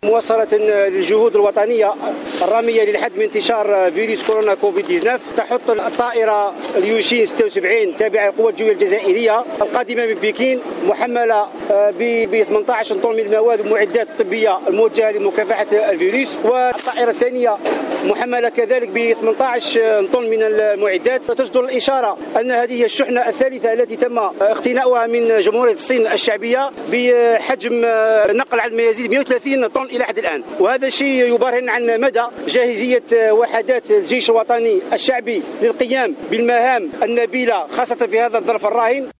مواصلة الجهود الوطنية الرامية للحد من انتشار فيروس كورونا كوفيد 19 تحط الطائرة اليوشين 76 تابعة للقوات الجوية الجزائرية القادمة من بكين محملة ب 18 طن من المواد والمعدات الطبية الموجهة لمكافحة الفيروس، والطائرة الثانية محملة كذلك ب 18 طن من المعدات. تجدر الإشارة أن هذه هي الشحنة الثالثة التي تم اقتناؤها من جمهورية الصين الشعبية بحجم نقل على ما يزيد 130 طن إلى حد الآن، وهذا الشيء يبرهن عن مدى جاهزية وحدات الجيش الوطني الشعبي للقيام بالمهام النبيلة خاصة في هذا الظرف الراهن.